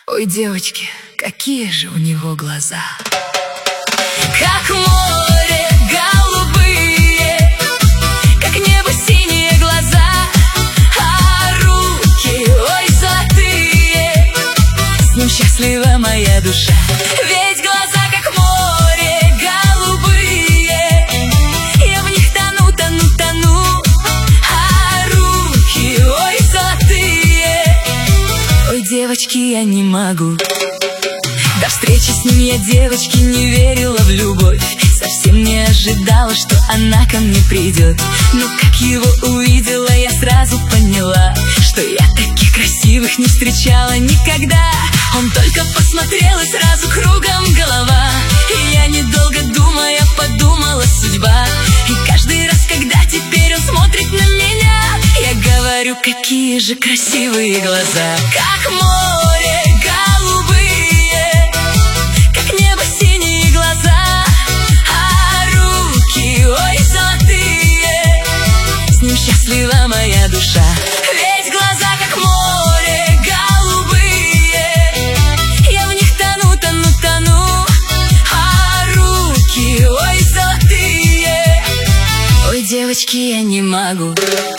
Ой, девочки, какие же у него глаза! Как море голубые, как небо синие глаза, а руки, ой, золотые, с ним счастлива моя душа. Ведь глаза, как море голубые, я в них тону, тону, тону, а руки, ой, золотые, ой, девочки, я не могу. До встречи с ним я, девочки, не верила в любовь, совсем не ожидала, что она ко мне придет. Но как его увидела, я сразу поняла, что я таких красивых не встречала никогда. Он только посмотрел, и сразу кругом голова. И я, недолго думая, подумала: судьба. И каждый раз, когда теперь он смотрит на меня, я говорю: какие же красивые глаза! Как море голубые, как небо синие глаза, а руки, ой, золотые, с ним счастлива моя душа. Ведь глаза, как море голубые, я в них тону, тону, тону, а руки, ой, золотые, ой, девочки, я не могу.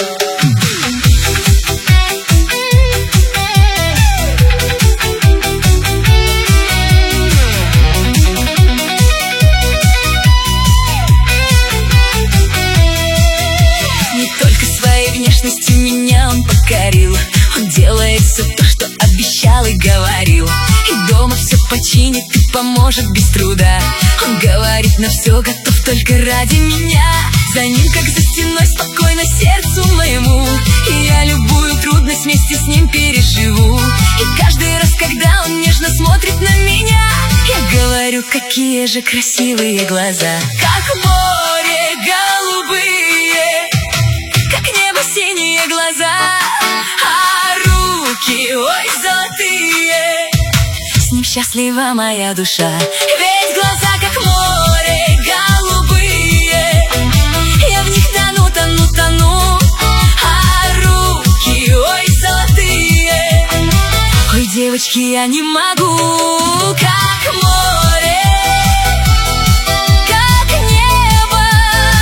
Внешностью меня он покорил. Он делает все то, что обещал и говорил. И дома все починит и поможет без труда. Он говорит: на все готов только ради меня. За ним, как за стеной, спокойно сердцу моему. И я любую трудность вместе с ним переживу. И каждый раз, когда он нежно смотрит на меня, я говорю: какие же красивые глаза! Как море голубые, синие глаза, а руки, ой, золотые, с ним счастлива моя душа. Ведь глаза, как море голубые, я в них тону, тону, тону, а руки, ой, золотые, ой, девочки, я не могу. Как море,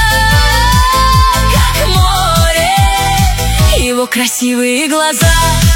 красивые глаза.